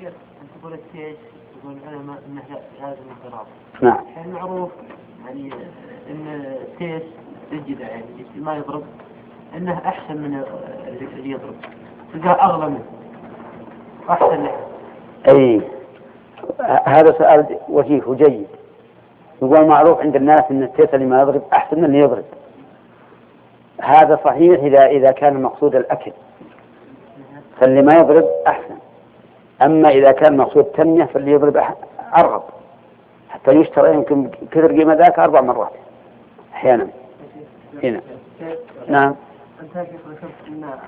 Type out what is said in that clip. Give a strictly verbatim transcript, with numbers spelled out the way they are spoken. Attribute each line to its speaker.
Speaker 1: شيخ تقول التيش يقول العلماء انه لازم الضراب.
Speaker 2: نعم.
Speaker 1: المعروف يعني ان التيش يجد يعني ما يضرب انه احسن من اللي يضرب. تلقاه اغلى منه. احسن له.
Speaker 2: اي هذا سؤال وجيه وجيد. يقول معروف عند الناس ان التيس اللي ما يضرب احسن من اللي يضرب. هذا صحيح اذا اذا كان مقصود الاكل. فاللي ما يضرب احسن. أما إذا كان مقصود تنمية فاللي يضرب أرغب حتى يشترى يمكن كثر قيمة ذاك أربع مرات أحيانا هنا. نعم.
Speaker 1: أنت ذكرت أن